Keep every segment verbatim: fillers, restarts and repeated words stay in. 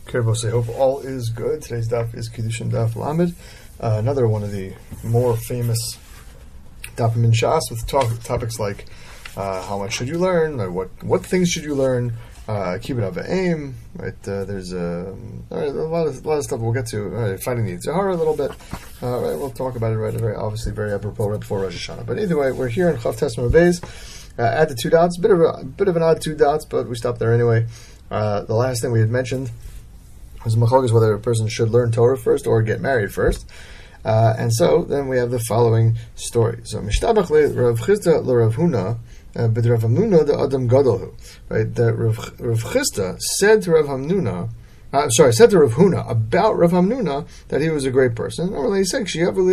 I hope all is good. Today's daf is Kiddushin Daf Lamed, uh, another one of the more famous dafim in Shas with talk, topics like uh, how much should you learn, like what what things should you learn, uh, keep it up aim. Right, uh, there's a, a lot of a lot of stuff we'll get to. Right, fighting the Zahara a little bit. Uh, right, we'll talk about it. Right, very obviously very apropos right before Rosh Hashanah. But either way, we're here in Chav Tesma Beis. Uh, add the two dots, bit of a bit of an odd two dots, but we stopped there anyway. Uh, the last thing we had mentioned was machlokes whether a person should learn Torah first or get married first. Uh, and so then we have the following story. So Mishtabach le Rav Chisda le Rav Huna b'd Rav Hamnuna the Adam Gadolhu. Right, that Rav, Rav Chisda said to Rav Hamnuna, uh, sorry, said to Rav Huna about Rav Hamnuna that he was a great person. And he said,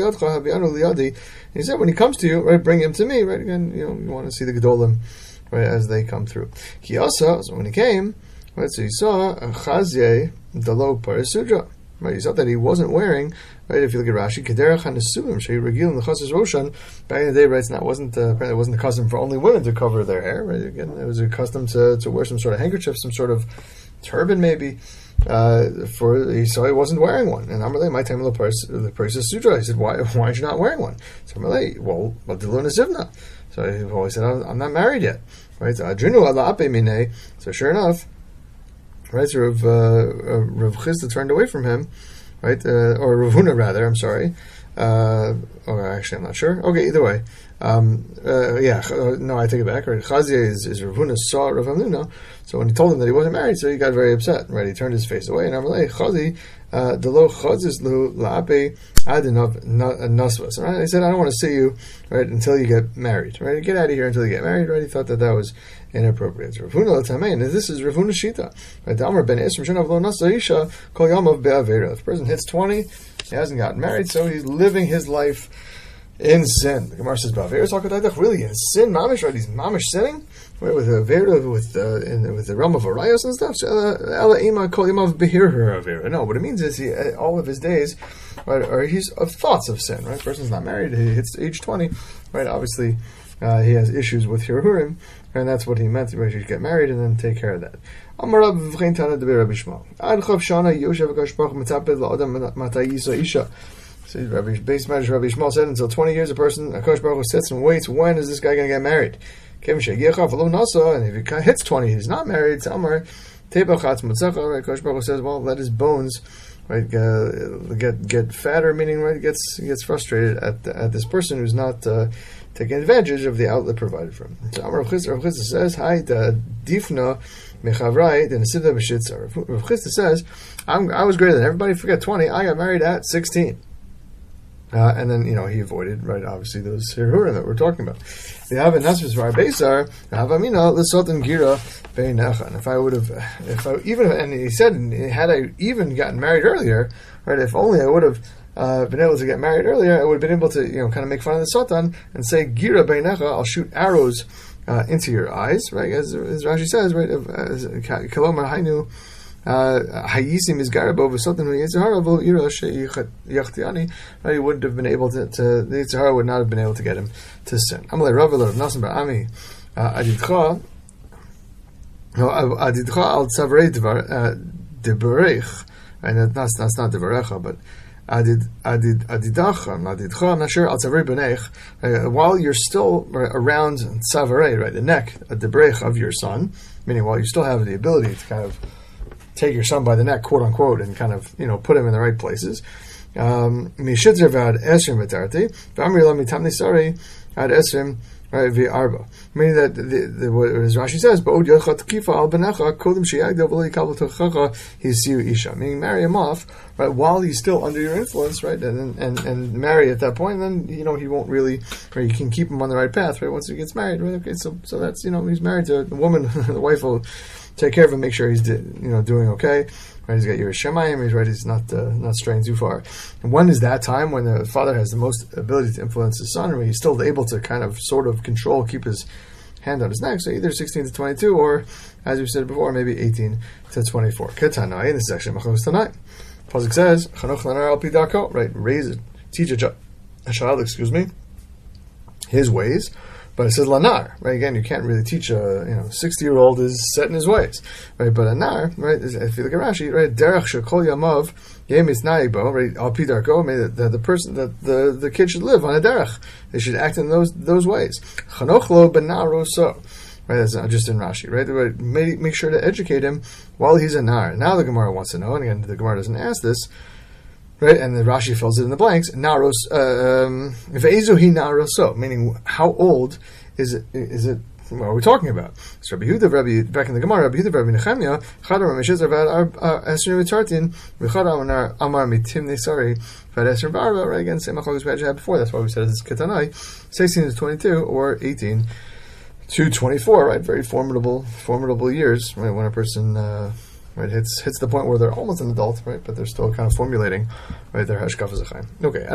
he said, when he comes to you, right, bring him to me. Right, again, you know, you want to see the Gedolim, right, as they come through. He also, so when he came, right, so he saw a Chazye Dalo Parisudra. Right, he saw that he wasn't wearing, right, if you look at Rashi, Kederach HaNesuvim, Shei Regil in the Chasas Roshan, back in the day, right, it's not, wasn't, uh, apparently it wasn't the custom for only women to cover their hair, right, again, it was a custom to, to wear some sort of handkerchief, some sort of turban maybe, uh, for, he saw he wasn't wearing one, and Amalei, my time the Parisudra, he said, why, why aren't you not wearing one? So Amalei, well, Dilu Nesivna. So he, well, he said, I'm, I'm not married yet, right, so Adrinu Ala Ape Minei, so sure enough, right, so Rav, uh, Rav Chisda turned away from him, right, uh, or Rav Huna rather, I'm sorry, uh, or actually I'm not sure, okay, either way, um, uh, yeah, uh, no, I take it back, right, Chazia is, is Rav Huna saw Rav Hamnuna, so when he told him that he wasn't married, so he got very upset, right, he turned his face away, and I'm like, Chazi, uh, Delo Chazis Lu La'ape Adinav Nasvas, right, he said, I don't want to see you, right, until you get married, right, get out of here until you get married, right, he thought that that was inappropriate. Rav Huna l'tamein, and this is Rav Huna shita. Right, Amar ben Esrim shenav lo nasa isha kol yamav be'avera. If a person hits twenty, he hasn't gotten married, so he's living his life in sin. The Gemara says be'avera sakataytach, really in sin, mamish, right? He's mamish sinning, right, with avera, with uh, in, with the realm of arayos and stuff. Ela ima kol yamav behirher avera. No, what it means is he all of his days, right, or he's of thoughts of sin. Right, person's not married, he hits age twenty, right? Obviously, uh, he has issues with hirhurim. And that's what he meant. He should get married and then take care of that. So Rabbi base manager Rabbi Shmuel said, until twenty years, a person, a Kosh Baruch Hu sits and waits. When is this guy going to get married? And if he hits twenty, he's not married. Kosh Baruch Hu says, well, let his bones, right, uh, get get fatter, meaning, right, gets gets frustrated at the, at this person who's not uh, taking advantage of the outlet provided for him. So Amar Rav Chisda says, "Hi, the difna mechavrai the nesida b'shitzar." Rav Chisda says, I'm, "I was greater than everybody. Forget twenty. I got married at sixteen." Uh, and then, you know, he avoided, right, obviously, those hirurim that we're talking about. The have a nasvis for our beisar, have amina l'sot and gira beinecha. And if I would have, if I even, and he said, had I even gotten married earlier, right, if only I would have uh, been able to get married earlier, I would have been able to, you know, kind of make fun of the Satan and say, gira beinecha, I'll shoot arrows uh, into your eyes, right, as, as Rashi says, right, kalomar hainu, Hayisim is garabo v'sotan v'yitzhara v'ira sheyachtiani. He wouldn't have been able to, to the Yitzhara would not have been able to get him to sin. Amalei Rav Rav Nasan bar Ami Adidcha no Adidcha al tzavrei devarech, and that's that's not devarecha, but Adid Adid Adidacha Adidcha. I'm not sure al tzavrei benech. While you're still around tzavrei, right, the neck, a debrech of your son, meaning while you still have the ability to kind of take your son by the neck, quote unquote, and kind of, you know, put him in the right places. Um, meaning that the, the, what Rashi says, meaning marry him off, right, while he's still under your influence, right, and and, and marry at that point, and then, you know, he won't really, or you can keep him on the right path, right, once he gets married, right, okay, so so that's, you know, he's married to the woman, the wife will take care of him, make sure he's, you know, doing okay. Right, he's got your Shemayim. He's right. He's not uh, not straying too far. And when is that time when the father has the most ability to influence his son, or he's still able to kind of, sort of control, keep his hand on his neck? So either sixteen to twenty-two, or as we said before, maybe eighteen to twenty-four. Ketanai. This is actually Machlos tonight. Pasuk says, "Chanoch lanar al pi darko." Right, raise it, teach a child, excuse me, his ways. But it says lanar, right? Again, you can't really teach a you know sixty-year-old is set in his ways, right? But a nar, right? Is, if you look at Rashi, right? Derech shekol yamav yemis naibo, right? Al pi darko, the the person that the, the kid should live on a derech. They should act in those those ways. Chanoch lo benaro so. Right, that's not just in Rashi, right? right? Make, make sure to educate him while he's a nar. Now the Gemara wants to know, and again, the Gemara doesn't ask this, right? And the Rashi fills it in the blanks. Naros, ve'ezu hi naroso, meaning how old is it? Is it? What are we talking about? So Rabbi Yehuda, Rabbi back in the Gemara, Rabbi Yehuda, Rabbi Nechemia, Chadar Mishizer Vad Esrim Vitartin, V'Chadar Amar Amar Mitim Nesari Vad Esrim Varva. Right, again, same machlokes we had before. That's why we said it's Ketanai, sixteen to twenty-two or eighteen. to twenty-four, right? Very formidable, formidable years, right? When a person uh, right hits hits the point where they're almost an adult, right? But they're still kind of formulating, right? Their hashkafas achayim. Okay.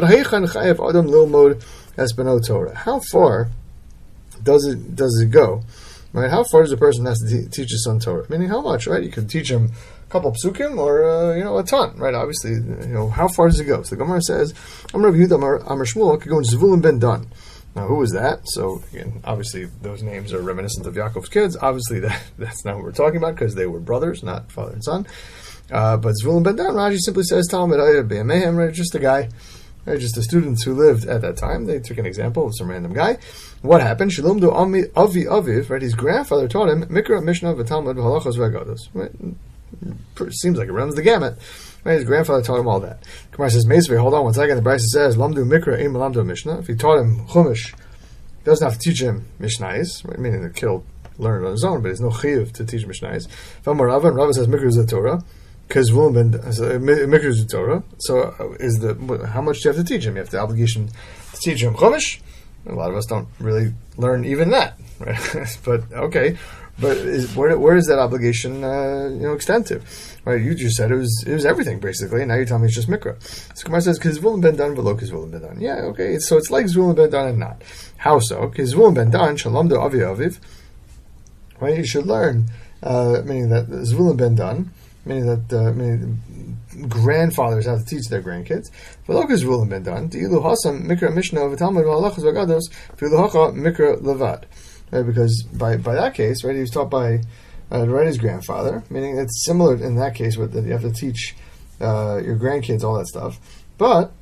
How far does it does it go, right? How far does a person has to te- teach his son Torah? Meaning, how much, right? You can teach him a couple psukim or uh, you know a ton, right? Obviously, you know how far does it go? So the Gemara says, "Amar Rabbi Yehuda Amar Shmuel could go in Zvulun ben Dan." Now, who was that? So, again, obviously, those names are reminiscent of Yaakov's kids. Obviously, that, that's not what we're talking about, because they were brothers, not father and son. Uh, but Zvulun ben Dan, Rashi simply says, Talmud Ayah B'Yamehem, right? Just a guy, right? Just the students who lived at that time. They took an example of some random guy. What happened? Shalom do Avi Aviv, right? His grandfather taught him, Mikra Mishnah V'Talmud V'Halachos V'Agados, right? Seems like it runs the gamut. Right, his grandfather taught him all that. Gemara says, Meisvei, hold on one second. The Brisa says, Lamdu Mikra Im Lamdu Mishnah. If he taught him Chumash, he doesn't have to teach him Mishnayos, right? Meaning the kid learned on his own, but there's no chiyuv to teach Mishnayos. V'amar Rava, and Rava says Mikra is the Torah, because Mikra is the Torah. So, uh, is the how much do you have to teach him? You have the obligation to teach him Chumash. A lot of us don't really learn even that, right? But okay. But is, where where does that obligation uh, you know extend to? Right, you just said it was it was everything basically. Now you're telling me it's just mikra. So Gemara says because Zvulun ben Dan v'lo Zvulun ben Dan. Yeah, okay. So it's like Zvulun ben Dan and not. How so? Because Zvulun ben Dan shalom do avi aviv. Right, you should learn, uh, meaning that Zvulun ben Dan, meaning that uh, meaning grandfathers have to teach their grandkids. V'lo Zvulun ben Dan di'ilu hasam mikra mishnah v'talmud v'halachos v'agados v'ilu hacha mikra levad. Right, because by, by that case, right, he was taught by uh, right, his grandfather, meaning it's similar in that case with that you have to teach uh, your grandkids all that stuff. But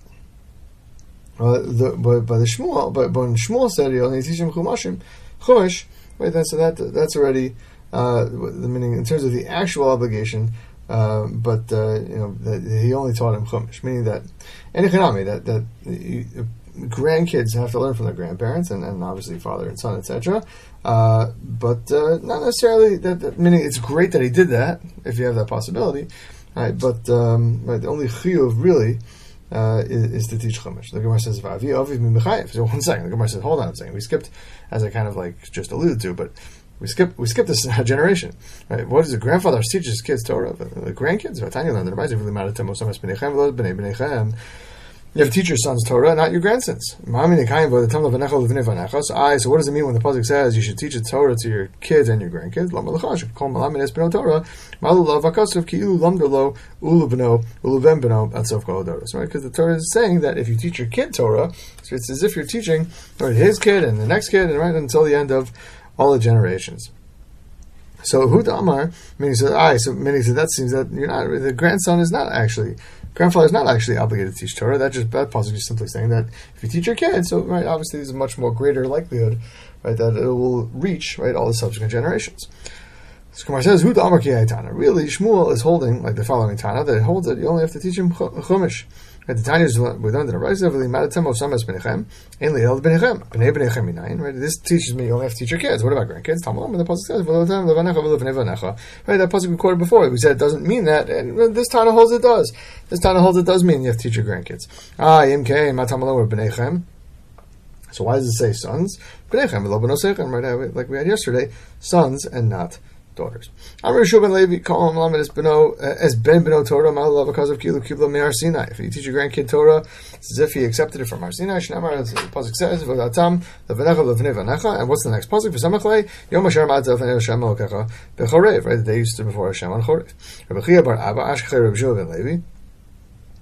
uh, the but by the Shmuel, but, but when Shmuel said you only teach him chumashim, chumash, right? Then so that that's already uh, the meaning in terms of the actual obligation. Uh, but uh, you know that he only taught him chumash, meaning that enichanami that that. You, grandkids have to learn from their grandparents, and, and obviously father and son, et cetera. Uh, but uh, not necessarily that, that. Meaning, it's great that he did that if you have that possibility, right? But um, right, the only chiyuv really uh, is, is to teach chumash. The Gemara says, "V'avi aviv mimechayev." So one second, the Gemara says, "Hold on a second." We skipped, as I kind of like just alluded to, but we skipped we skipped this generation, right? What does the grandfather teach his kids Torah? The grandkids, Vatanya learned the Rabbi really matter to most of us. You have to teach your sons Torah, not your grandsons. So, aye, so what does it mean when the pasuk says you should teach the Torah to your kids and your grandkids? Right? Because the Torah is saying that if you teach your kid Torah, so it's as if you're teaching right, his kid and the next kid, and right until the end of all the generations. So Huda Amar, meaning said, aye, so meaning said that seems that you're not the grandson is not actually grandfather is not actually obligated to teach Torah. That just that passage is simply saying that if you teach your kids, so right, obviously there's a much more greater likelihood, right, that it will reach right all the subsequent generations. So Kumar says, Huda Amar Ki Tana. Really, Shmuel is holding like the following Tana that it holds that you only have to teach him Chumash. Right, the Tanya is we learned in the Raisa really madatem of samas benechem, ainly el benechem, benei benechem minayin. Right, this teaches me you only have to teach your kids. What about grandkids? Talmud, the pasuk says v'lotam levanecha v'levnei vanecha. Right, that pasuk we quoted before. We said it doesn't mean that, and this Tana holds it does. This Tana holds it does mean you have to teach your grandkids. Ah, yimkei matamalo or benechem. So why does it say sons? Benechem v'lo benosechem. Right, like we had yesterday, sons and not daughters. Amr Shubin Levi call him Lamed as Beno as Ben Beno Torah Malav because of Kilu Kibla Me'ar Sinai. If you teach your grandkid Torah, it's as if he accepted it from Har Sinai. Shnamar, as the pasuk says, V'datam Levanecha Levnei Vanecha. And what's the next pasuk for Samachlei? Yom Asher Ma'atzah V'nei Hashem Elokecha Bechorev. Right, the day used to before Hashem on Chorev. Rabbi Chia Bar Abba Ashkei Rabbi Shubin Levi.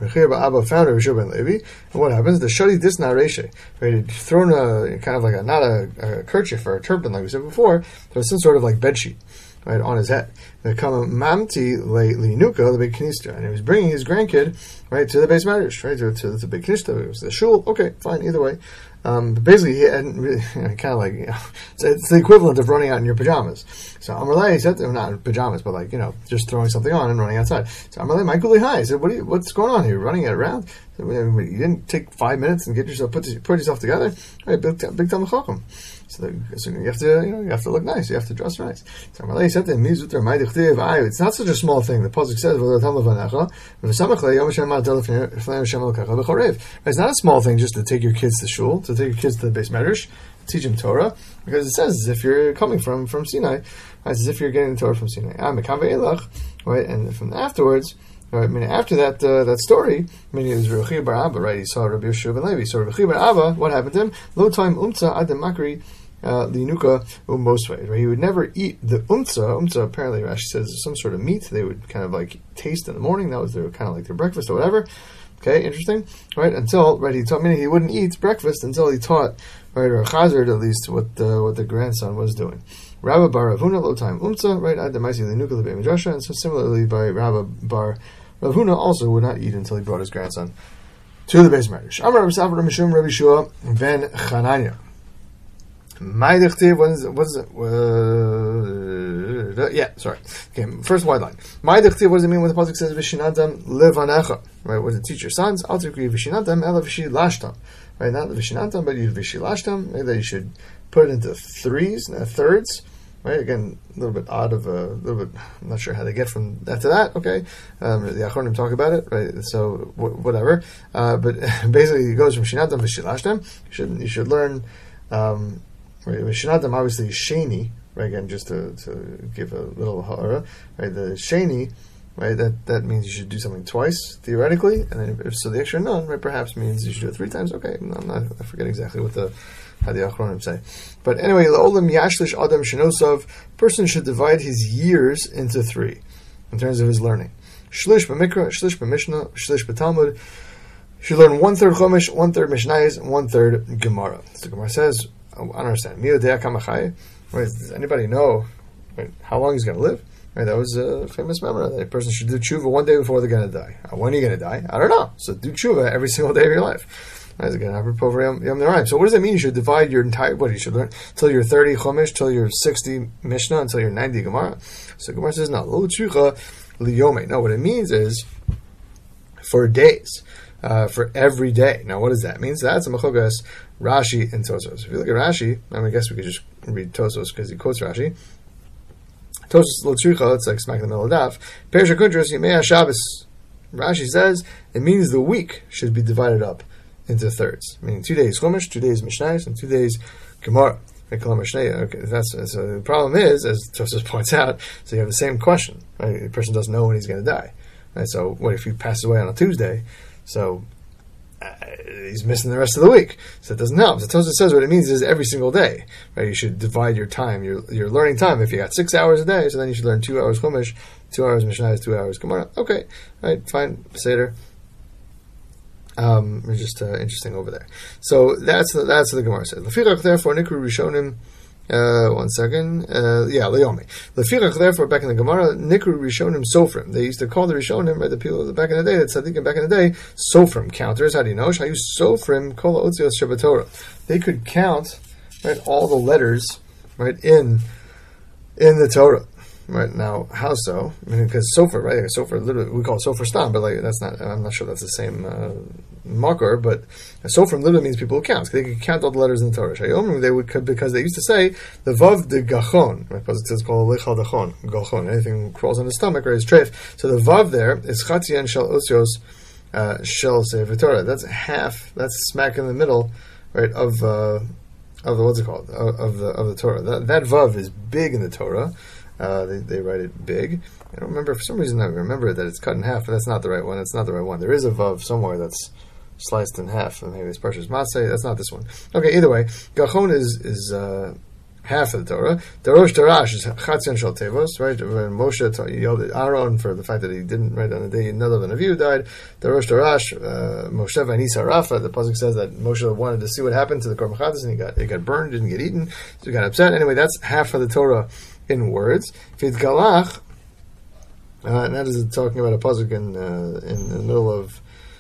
Rechir Ba'Abba found Rabbi Shua ben Levi, and what happens? The Shadi Disna Reshe, right? He'd thrown a, kind of like a, not a, a kerchief or a turban like we said before, there was some sort of like bedsheet, right, on his head. They come Mamti Linuka, the big Knista, and he was bringing his grandkid, right, to the base matters, right, to, to the big Knista. It was the shul. Okay, fine, either way. Um, but basically, he hadn't really, you know, kind of like, you know, it's, it's the equivalent of running out in your pajamas. So Amalei said, to him, not in pajamas, but like, you know, just throwing something on and running outside. So Amalei, Michael Hi, I said, what are you, what's going on here? Running it around? So, you didn't take five minutes and get yourself, put, put yourself together? Right, big, big time chacham. So, the, so you have to, you know, you have to look nice. You have to dress nice. So Amalei said to him, it's not such a small thing. The pasuk says, it's not a small thing just to take your kids to shul, to take your kids to the base medrash, teach them Torah, because it says as if you're coming from, from Sinai, right? As if you're getting the Torah from Sinai. Right, and from afterwards, right, I mean, after that uh, that story, I mean, it was Rechi bar Abba, right? He saw Rabbi Yeshua ben Levi. So Rechi bar Abba, what happened to him? Lo time umtza ad makri linuka umosvei. Right, he would never eat the umtza. Umtza apparently, Rashi says, is some sort of meat they would kind of like taste in the morning. That was their kind of like their breakfast or whatever. Okay, interesting, right? Until right, he taught me he wouldn't eat breakfast until he taught right or Chazard at least what uh, what the grandson was doing. Rabba bar Ravuna lo time umtza, right? Ad demaisi linuka lebei midrasha, and so similarly by Rabba bar Ravuna also would not eat until he brought his grandson to the base marriage. Amar Rabbi Safra Mishum Rabbi Shua ben Chananya. My dichtiv, what is it? What is it? Uh, yeah, sorry. Okay, first wide line. My dichtiv, what does it mean when the pasuk says Vishinadam levanecha? Right, what does it teach your sons? Al tikri Vishinadam ela vishilashtam. Right, not Vishinadam, but you vishilashtam. Maybe that you should put it into threes, uh, thirds. Right, again, a little bit odd of a little bit. I'm not sure how they get from that to that. Okay, um, the Achronim talk about it, right? So w- whatever. Uh, but basically, it goes from Shinadam to Shilashtam. You should you should learn. Um, right, Shinadam obviously is Sheni. Right, again, just to, to give a little ha'ara. Right, the Sheni. Right, that that means you should do something twice theoretically, and then if so, the extra none, right, perhaps means you should do it three times. Okay, I'm not. I forget exactly what the. How the Achronim say. But anyway, La'olam Yashlish Adam Shenosav, person should divide his years into three, in terms of his learning. Shlish B'Mikra, Shlish B'Mishnah, Shlish B'Talmud, should learn one-third Chumash, one-third Mishnayos, and one-third Gemara. So the Gemara says, I don't understand, Mio Dea Kamachai, right, does anybody know right, how long he's going to live? Right, that was a famous memory. That a person should do tshuva one day before they're going to die. When are you going to die? I don't know. So do tshuva every single day of your life. Right, again, so what does that mean? You should divide your entire, what, you should learn till you're thirty Chumash, till you're sixty Mishnah, until you're ninety Gemara. So Gemara says, no, lo tshucha liyome. No, what it means is for days, uh, for every day. Now, what does that mean? So that's a mechogas Rashi and Tosos. If you look at Rashi, I mean, I guess we could just read Tosos because he quotes Rashi. Tosos lo tshucha, it's like smack in the middle of the daf. Perisha kundros yimei Shabbos. Rashi says it means the week should be divided up into thirds, meaning two days Chumash, two days Mishnayos, and two days Gemara. Okay, that's so. The problem is, as Tosfos points out, so you have the same question. Right? The person doesn't know when he's going to die. Right? So, what if he passes away on a Tuesday? So uh, he's missing the rest of the week. So it doesn't help. So Tosfos says what it means is every single day. Right? You should divide your time, your your learning time. If you got six hours a day, so then you should learn two hours Chumash, two hours Mishnayos, two hours Gemara. Okay, right, fine, Seder. Um, it's just uh, interesting over there. So that's the, that's what the Gemara says. Lefirach therefore nikru rishonim. Uh, one second. Uh, yeah, leomi. Lefirach therefore back in the Gemara nikru rishonim sofrim. They used to call the rishonim, right, the people of the back in the day, the tzaddikim back in the day, sofrim counters. How do you know? Shayu sofrim kol otzios shebatorah. They could count right all the letters right in in the Torah. Right now, how so? I mean, because sofer, right? Sofer, literally, we call it sofer stam, but like that's not. I'm not sure that's the same uh, marker. But a sofer literally means people who count. They could count all the letters in the Torah. Shayom, they would because they used to say the vav de gachon, right? Because it's called lechal dachon, gachon. Anything crawls on the stomach, right? Is treif. So the vav there is chatzian shel osios uh, shel sefer Torah. That's half. That's smack in the middle, right? Of uh, of the what's it called? Of, of the of the Torah. That, that vav is big in the Torah. Uh, they, they write it big. I don't remember, for some reason I remember that it's cut in half, but that's not the right one. It's not the right one. There is a vav somewhere that's sliced in half, and maybe it's Parshas Matzeh. That's not this one. Okay, either way, Gachon is is uh, half of the Torah. Darosh Darash is Chatzion Shal Tevos, right? When Moshe yelled at Aaron for the fact that he didn't, right, on the day another than Avihu died. Darosh Darash, uh, Moshe Vanisa Rafa, the pasuk says that Moshe wanted to see what happened to the Korban Chatas and he got, it got burned, didn't get eaten, so he got upset. Anyway, that's half of the Torah in words. Fit Galach, uh, and that is talking about a pasuk in, uh, in the middle of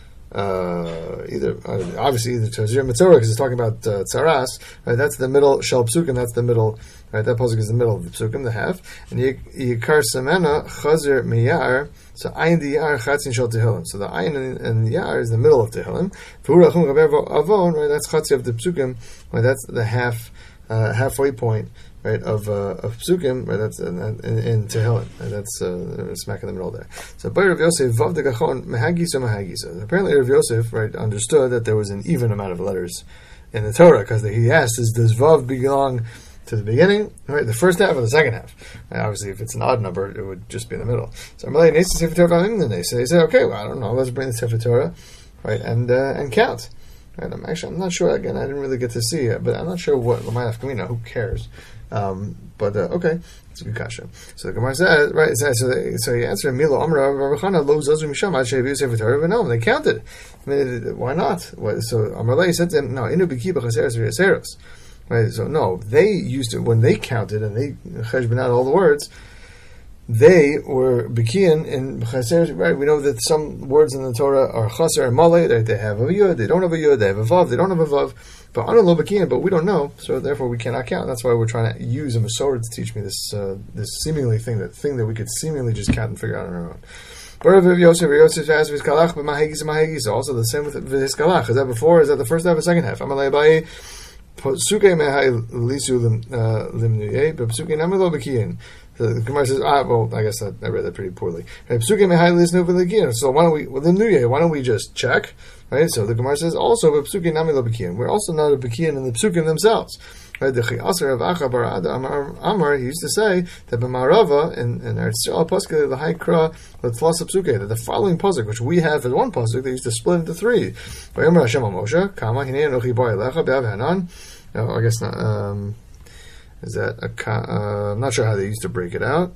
Uh, either uh, obviously either Tazir Mitzorah because it's talking about uh, Tzaras, right? That's the middle Shel Psukim. That's the middle, right? That pasuk is the middle of the Psukim, the half. And Yikar Samena Chazer Miyar. So Ayin the Yar Chatzin Shel Tehillim. So the Ayin and, and the Yar is the middle of Tehillim. V'urachum Gaber Avon, right? That's Chatzi of the Psukim. Right? That's the half uh, halfway point. Right, of uh, of Psukim, right, that's in, in, in Tehillim, right, that's uh, smack in the middle there. So, by Rav Yosef, Vav de Gachon, Mehagisa, Mehagisa. Apparently, Rav Yosef, right, understood that there was an even amount of letters in the Torah, because he asked, is, does Vav belong to the beginning, right, the first half or the second half? Right, obviously, if it's an odd number, it would just be in the middle. So, they say, okay, well, I don't know, let's bring the Sefer Torah, right, and uh, and count. Right, I'm actually, I'm not sure, again, I didn't really get to see it, but I'm not sure what L'mayaf Kamina, who cares? Um, but uh, okay, it's a good kasha. So the Gemara says, right? It says, so, they, so he answered, "Milo Amra Ravachana Lo Zazu Misham Ad Sheviu Sefer Torah." But no, they counted. I mean, why not? So Amalei said to him, "No, Inu B'Kiba Chaseros V'Yaseros." Right? So no, they used to when they counted and they cheshbon out all the words. They were Bekian in Chaser, right? We know that some words in the Torah are Chaser and Malay, they, they have a Yud, they don't have a Yud, they have a Vav, they don't have a Vav, but I don't know Bekian, but we don't know, so therefore we cannot count. That's why we're trying to use a Masorah to teach me this uh, this seemingly thing, that thing that we could seemingly just count and figure out on our own. Yosef, Yosef asked Vizkalach, but Mahagis, Mahagis, also the same with Vizkalach. Is that before, is that the first half or second half? Amalei Abaye, Psuke Mehai Lisu Limnuye, but Psuke Namelo Bekian. The Gemara says, ah, well, I guess that, I read that pretty poorly. So why don't we, well, the New Year, why don't we just check? Right? So the Gemara says, also, we're also not a Bekian in the Psukim themselves. Right? The Chiaser of Achabar Amar, he used to say that B'Marava, in Eretz Yisrael, Pasuk, the High Kra, L'Tlas Psuke, that the following Pasuk, which we have as one Pasuk, they used to split into three. V'Yomer Hashem Moshe, Kama, Hinei Anochi Bo Elecha, Be'av Hanan. No, I guess not, um, is that a, uh, I'm not sure how they used to break it out.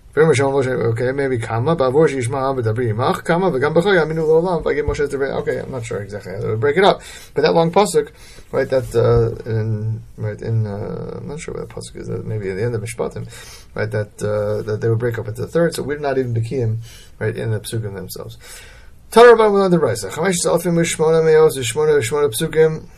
Okay, maybe Kama, Bavor Shishma, B'Dabri Yimach, Kama, V'Gam B'Choy, Aminu L'Olam, V'Gim Moshe to break. Okay, I'm not sure exactly how they would break it up. But that long pasuk, right, that, uh, in, right, in, uh, I'm not sure what that pasuk is, maybe at the end of Mishpatim, right, that, uh, that they would break up into the third, so we're not even Bekiim, right, in the psukim themselves. Tarabah will under Raisa. Chamash Salfim Shmona Meos, Shmona, Shmona Psukim,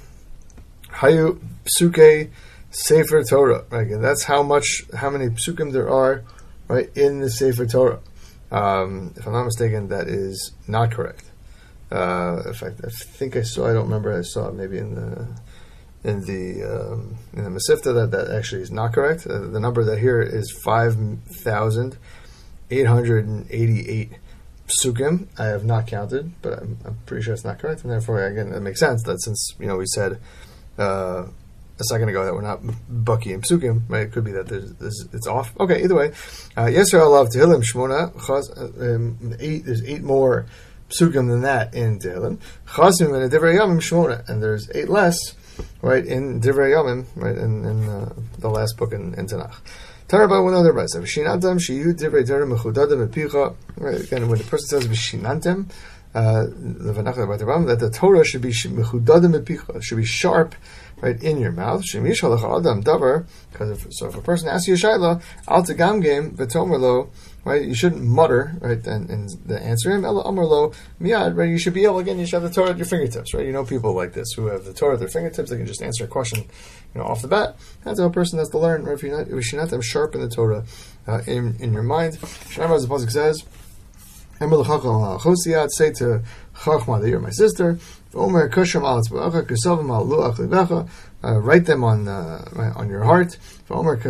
Hayu Psuke, Sefer Torah, right? And that's how much, how many psukim there are, right, in the Sefer Torah. Um, if I'm not mistaken, that is not correct. Uh, in fact, I think I saw. I don't remember. I saw it maybe in the in the um, in the Masifta that that actually is not correct. Uh, the number that here is five thousand eight hundred and eighty-eight psukim. I have not counted, but I'm, I'm pretty sure it's not correct, and therefore, again, it makes sense that since you know we said. Uh, A second ago that we're not Bucky and Psukim, right? It could be that there's, there's, it's off. Okay, either way. Yisrael Alav Tehillim Shmona, um, eight, there's eight more Psukim than that in Tehillim. Chasim and Divrei Yamim Shmona, and there's eight less, right, in Divrei Yamim, right, in, in uh, the last book in, in Tanakh. Tarabah one other Brisa. V'shinantam shiyu Divrei Torah mechudadam epicha. Right, again, when the person says V'shinantam, uh, the Vanach that the Torah should be mechudadam epicha, should be sharp, right, in your mouth. Shemish halacha adam davar. Because if, so if a person asks you a shayla, al tegam game v'tomerlo, right, you shouldn't mutter, right, and, and the answer him ela amarlo miyad, right. You should be able, again, you should have the Torah at your fingertips, right. You know people like this who have the Torah at their fingertips. They can just answer a question, you know, off the bat. That's how a person has to learn. Right? If you're not, if you're not them sharpen the Torah uh, in in your mind. Shemar, as the pasuk says, say to Chachma that you're my sister. Uh, write them on uh, on your heart. Right,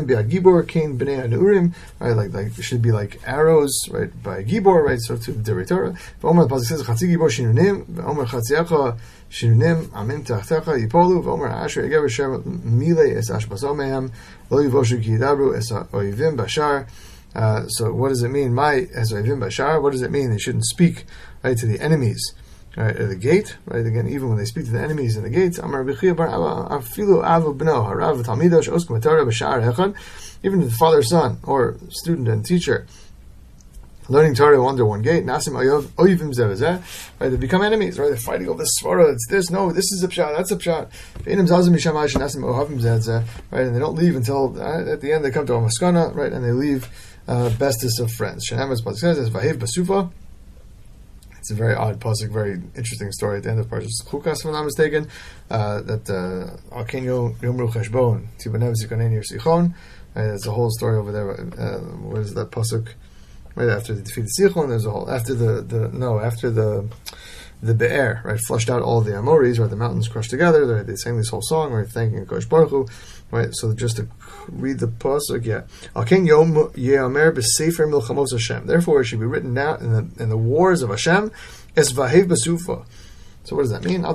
like like it should be like arrows, right, by Gibor, right? So to the Torah. V'omer pasuk says chatzi Gibor shinunim. V'omer chatziacha shinunim amim tachtecha yipolu. V'omer asher eger b'sher milei es ashbaso mehem lo yivoshu ki yidabru es oivim bashar. Uh, so what does it mean? My as oivim bashar. What does it mean? They shouldn't speak, right, to the enemies right, at the gate, right, again, even when they speak to the enemies in the gates, Amar Rabbi Chia bar Afilu Avu Bno Harav Talmido She'oskum Torah B'Sha'ar Echad, even the father, son, or student and teacher, learning Torah under one gate, Nasim Oyivim Zevazeh, right, they become enemies, right, they're fighting over this svara, it's this, no, this is a pshat, that's a pshat, right, and they don't leave until, uh, at the end they come to a maskana, right, and they leave uh, bestest of friends. Shenamas says, Vahev Basufa. It's a very odd pasuk, very interesting story at the end of Parshas Chukas, if I'm not mistaken, uh, that Alken Yomru Cheshbon, Tibanev Zikanen Yer Sichon, there's a whole story over there, uh, what is that pasuk? Right after the defeat of Sichon, there's a whole, after the, the no, after the the Be'er, right, flushed out all the Amoris, right, the mountains crushed together, right, they sang this whole song, right, thanking Kosh Baruch Hu, right, so just to read the pasuk, yeah, Alken Yom Ye'amer B'Sefer Milchamos Hashem, therefore it should be written down in the in the wars of Hashem, Es Vahev B'Sufa. So what does that mean?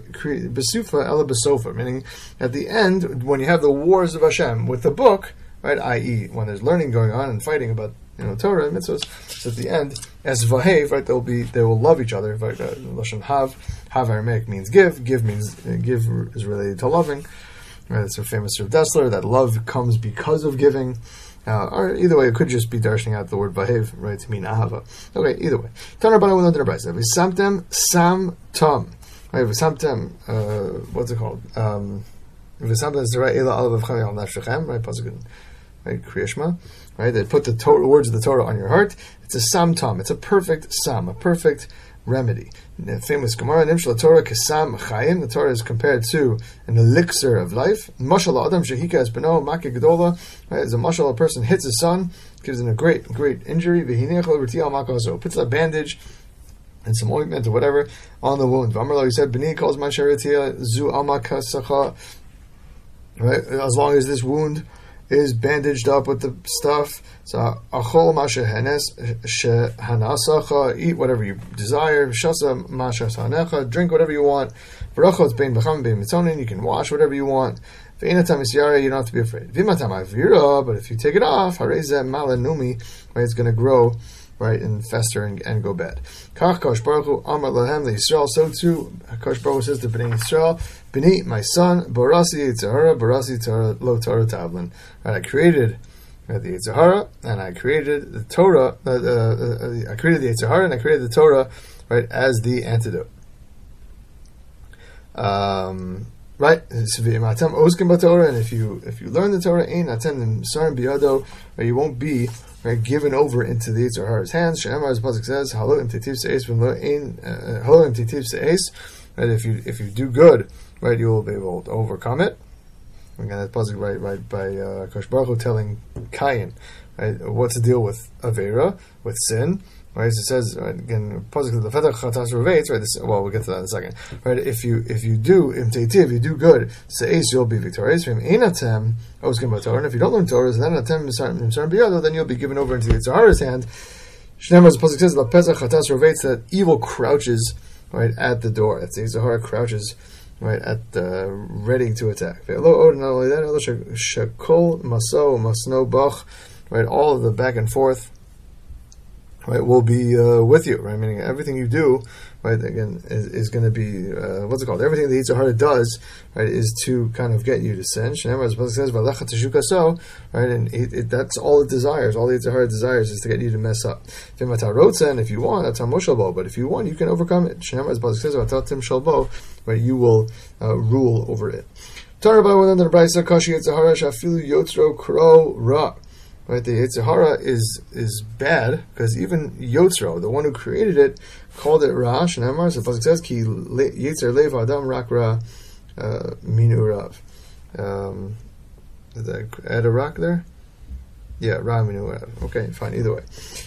B'Sufa Ela B'Sofa, meaning at the end, when you have the wars of Hashem with the book, right, that is, when there's learning going on and fighting about, you know, Torah and mitzvahs, so at the end, as vahev, right, they'll be, they will love each other. Right, uh, Lashon hav, hav Aramaic means give, give means, uh, give is related to loving. Right, it's a famous Rav Dessler, that love comes because of giving. Uh, or either way, it could just be darshing out the word vahev, right, to mean ahava. Okay, either way. Tanar bana will learn the V'samtem sam tom. Right, v'samtem, uh, what's it called? Um, v'samtem zera ela alav v'chem al nafshechem, right, pasuk, right, Kriya Shema. Right, they put the Torah, words of the Torah on your heart. It's a sam tom. It's a perfect sam, a perfect remedy. The famous Gemara, Nimshal Torah Kesam Chayim. The Torah is compared to an elixir of life. Mashal Adam Shehika Es Beno Makeh Gedola. Right, as a mashal, a person hits his son, gives him a great, great injury. V'hinech lo b'rtial makaso. Puts a bandage and some ointment or whatever on the wound. V'amar lo, he said, B'ni calls my sharitia zu amakasacha. Right, as long as this wound is bandaged up with the stuff. So achol masha henes shehanasacha, eat whatever you desire. Shasa masha sanecha, drink whatever you want. Barachot bein b'cham bein mitzonin, you can wash whatever you want. Ve'inatam isyara, you don't have to be afraid. V'imatam avira, but if you take it off, harezeh malanumi, right, it's going to grow, right, and fester and, and go bad. Kach Kosh Baruch Hu Amar Lahem Yisrael. So too, Kosh Baruch Hu says to Bnei Yisrael, Bnei, my son, Barasi Yitzhara, Barasi Torah, Lo Torah Tavlin. Right, I created uh, the Yitzhara, and I created the Torah. Uh, uh, uh, I created the Yitzhara, and I created the Torah, right, as the antidote. Um. Right, and if you if you learn the Torah, you won't be, right, given over into the Yetzer Hara's hands. She'emar, as Pasuk says, "Halo im titiv se'es v'lo ein halo im titiv se'es." Right, if you if you do good, right, you will be able to overcome it. Again, that Pasuk, right, right by uh, Kosh Baruch Hu telling Cain, right, what's the deal with Avera, with sin. Right, so it says, right, again, positive the fetach chatas roveitz. Right, this, well, we'll get to that in a second. Right, if you if you do im teitiv, you do good, seis, you'll be victorious. From einatem, oskim b'torah, and if you don't learn Torah, then atem misar biyado, then you'll be given over into the Yetzer Hara's hand. Shneimar, as the pasuk says about pesach chatas roveitz, that evil crouches, right, at the door. That's the Yetzer Hara crouches, right, at the ready to attack. Ve'lo od, not only that, shekol maso masno bach, right, all of the back and forth, right, will be uh, with you, right? Meaning everything you do, right, again, is, is going to be, uh, what's it called? Everything the Yetzer Hara does, right, is to kind of get you to sin. Shneimar, as the pasuk says, "V'alecha teshuka so," right, and it, it, that's all it desires. All the Yetzer Hara desires is to get you to mess up. V'matarotza, and if you want, that's hamoshalbo. But if you want, you can overcome it. Shneimar, as the pasuk says, "V'atatim shalbo," right, you will uh, rule over it. Tarabah within the Brayso kashi Yetzer Hara shafilu yotzro kro ra. Right, the Yetzer Hara is is bad because even Yotzro, the one who created it, called it Ra. Shneimar, so the pasuk says, "Ki Yetzer lev adam rak ra minu rav." Um, did I add a rock there? Yeah, Ra minu rav. Okay, fine. Either way,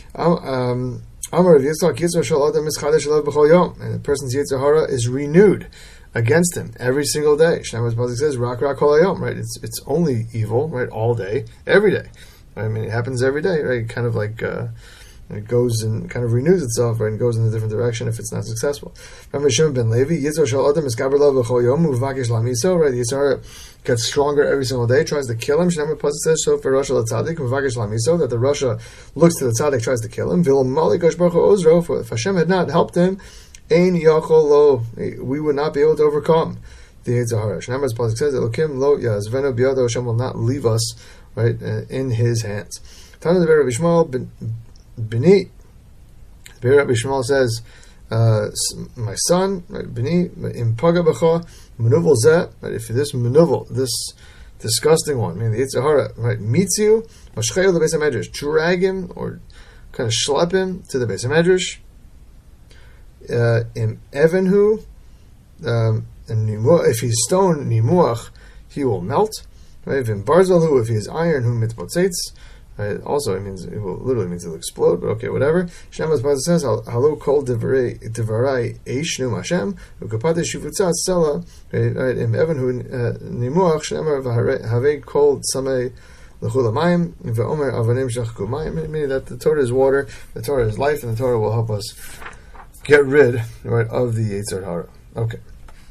um, Amar Rav Yitzchak Yetzer shel adam mischadesh elav b'chol yom, and the person's Yetzer Hara is renewed against him every single day. Shneimar, the pasuk says, "Rak rak kol hayom." Right, it's it's only evil, right, all day, every day. I mean, it happens every day, right? Kind of like uh, it goes and kind of renews itself, right? And goes in a different direction if it's not successful. Remember Shimon ben Levi, Yitzhar shel adam miskaber lo b'chol yom uvakish lamiso, right? The Yitzhar gets stronger every single day, tries to kill him. Shneimar pasuk says, "So for Rasha l'tzadik uvakish lamiso," that the Rasha looks to the tzaddik, tries to kill him. V'il mali Kosh Baruch Hu ozro, for if Hashem had not helped him, Ein yachol lo, we would not be able to overcome the Yetzer Hara. Shneimar Pasuk says, Elokim lo yazvenu biyado, Hashem will not leave us, right, uh, in His hands. Tana the Rabbi Shmuel Bini, Rabbi Shmuel says, uh, my son, right, Bini, im paga b'cha, menuvel zeh, right, if this menuvel, this disgusting one, meaning the Yetzer Hara, right, meets you, mashchayel the Beis HaMedrash, drag him, or kind of schlep him to the Beis HaMedrash, uh, im evenhu, um, and if he's stone, nimuach, he will melt, right, vim barzalhu, if he is iron, hu mitpotzetz. Right. Also, it means it will, literally means it'll explode. But okay, whatever. Shemaz Pasuk says, "Halo kol divrei divrei eishnu Hashem ukapate shivutzat sela." Right, in Evan hu nimuach shemar v'havei kol samei l'chul hamayim v'omer avanim shachku mayim. Meaning that the Torah is water, the Torah is life, and the Torah will help us get rid, right, of the Yetzer Hara. Okay.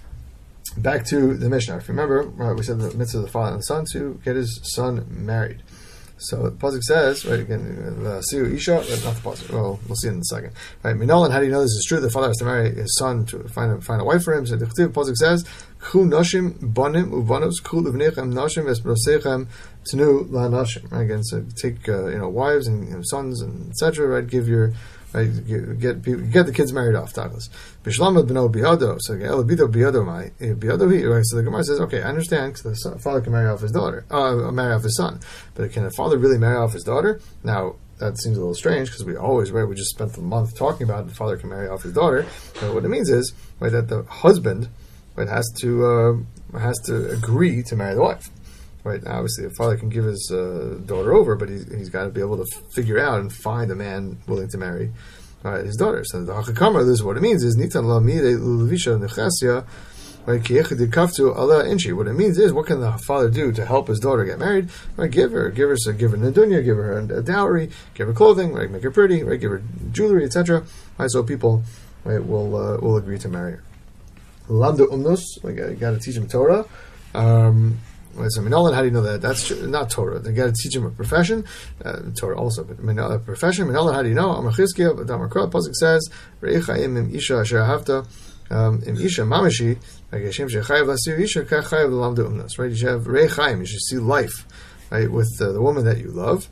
Back to the Mishnah. If you remember, right, we said the mitzvah of the father and the son to get his son married. So the pasuk says, right, again, Siu Isha, not the pasuk. Well, we'll see in a second. Right, Minolan, how do you know this is true? The father has to marry his son to find a, find a wife for him. So the pasuk says, Chu nashim banim ubanos kul uvnechem nashim vesprosechem tenu la nashim. Right, again, so take uh, you know wives and you know, sons and et cetera. Right, give your right, get get, people, get the kids married off. Douglas. Bishlama b'no biado. So elabido biado my biado he. Right, so the Gemara says, okay, I understand because the son, father can marry off his daughter, uh, marry off his son, but can a father really marry off his daughter? Now that seems a little strange because we always, right, we just spent the month talking about the father can marry off his daughter. But what it means is, right, that the husband, right, has to uh, has to agree to marry the wife. Right, now, obviously, the father can give his uh, daughter over, but he's, he's got to be able to f- figure out and find a man willing to marry uh, his daughter. So the Hachakama, this is what it means: is Nitan la mire lulevisha nechasya, right? Kiechad kaftu ala inchi. What it means is, what can the father do to help his daughter get married? Right, give her, give her, so give her nedunya, give her a dowry, give her clothing, right, make her pretty, right, give her jewelry, et cetera. Right, so people, right, will uh, will agree to marry her. Lamdu umnus, like you got to teach him Torah. Um, So Minolan, how do you know that? That's not Torah. They got to teach him a profession. Uh, Torah also, but a profession. Minolan, how do you know? Amar Chizkiya, Damar Krot, Pasuk says, Re'echayim im isha asher ahavta, im isha mamashi, like Hashem shechayev lasir isha, kach chayev l'lamdu umnas. Right? You should have Re'echayim, you should see life, right, with uh, the woman that you love.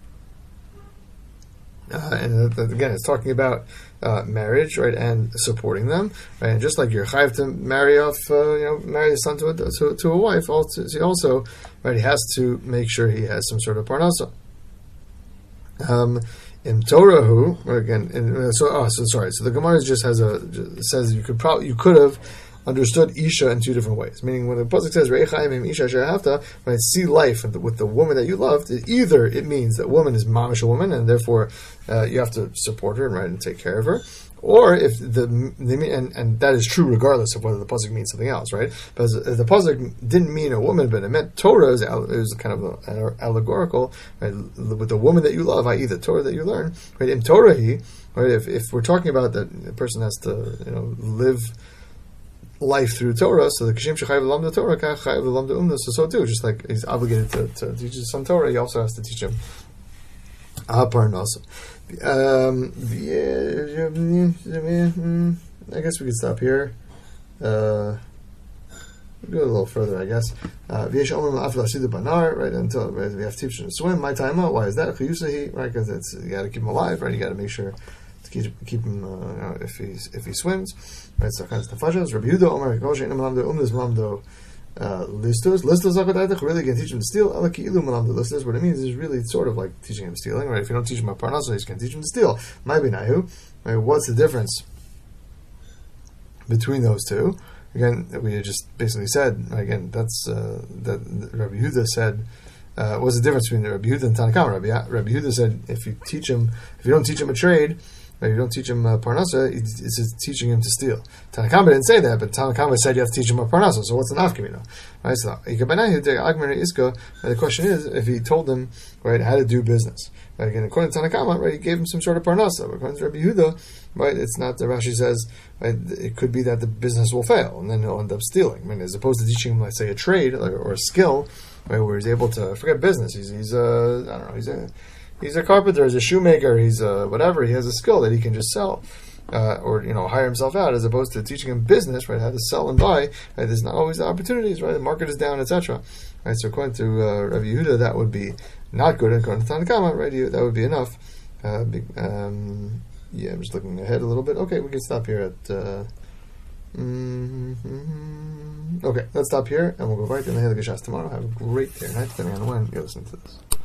Uh, and uh, again, it's talking about uh, marriage, right, and supporting them, right? And just like you're chayav to marry off, uh, you know, marry the son to a, to, to a wife, also, he also, right, he has to make sure he has some sort of parnasa. Um, in Torahu, again, in, uh, so oh, so sorry. So the Gemara just has a just says you could probably you could have understood Isha in two different ways. Meaning, when the pasuk says Re'echayim im Isha she'ahavta, when I see life with the woman that you loved, either it means that woman is mamish a woman, and therefore uh, you have to support her and right and take care of her. Or if the, the and, and that is true regardless of whether the pasuk means something else, right? But if the pasuk didn't mean a woman, but it meant Torah, it was kind of a, allegorical, right? With the woman that you love, that is the Torah that you learn, right? In Torah, he, right? If if we're talking about that, the person has to, you know, live life through Torah, so the Kashim Shechayev L'Lamda Torah, Kach Chayev L'Lamda Umna, so so too. Just like he's obligated to, to teach his son Torah, he also has to teach him Parnasa. Um, I guess we could stop here. Uh, we'll go a little further, I guess. Uh, right, until right, we have to teach him to swim. My time out. Why is that? Right, because it's you got to keep him alive, right? You got to make sure to keep, keep him uh, you know, if he's if he swims. Right, so kind of tafashas. Rabbi Yehuda Omer Koshe Imamdo Umdas Mamdo Listos Listos Akadaitach. Really going to teach him to steal. Alaki Ilu Mamdo Listos. What it means is really sort of like teaching him stealing. Right, if you don't teach him a parnasa, he's going to teach him to steal. Maybe nahu. Right, what's the difference between those two? Again, we just basically said again. That's uh, that Rabbi Yehuda said. Uh, what's the difference between Rabbi Yehuda and Tanakama? Rabbi, Rabbi Yehuda said, if you teach him, if you don't teach him a trade, if you don't teach him uh, parnasa, it's, it's teaching him to steal. Tanakama didn't say that, but Tanakama said you have to teach him a parnasa. So what's the nafkamina? Right. So the question is, if he told him right how to do business, right? Again, according to Tanakama, right, he gave him some sort of parnasa. But according to Rabbi Yehuda, right, it's not. The Rashi says right, it could be that the business will fail, and then he'll end up stealing. I mean, as opposed to teaching him, let's say, a trade or, or a skill. Right, where he's able to forget business. He's he's a I don't know. He's a he's a carpenter. He's a shoemaker. He's a whatever. He has a skill that he can just sell. uh, or you know, hire himself out, as opposed to teaching him business, right? How to sell and buy. Right? There's not always the opportunities, right? The market is down, et cetera. Right? So according to uh, Rabbi Yehuda, that would be not good. And according to Tanakama, right, that would be enough. Uh, um, yeah, I'm just looking ahead a little bit. Okay, we can stop here at. Uh, mm-hmm. Okay, let's stop here, and we'll go right to the Hilchos Shas tomorrow. Have a great day, night, depending on when you're listening to this.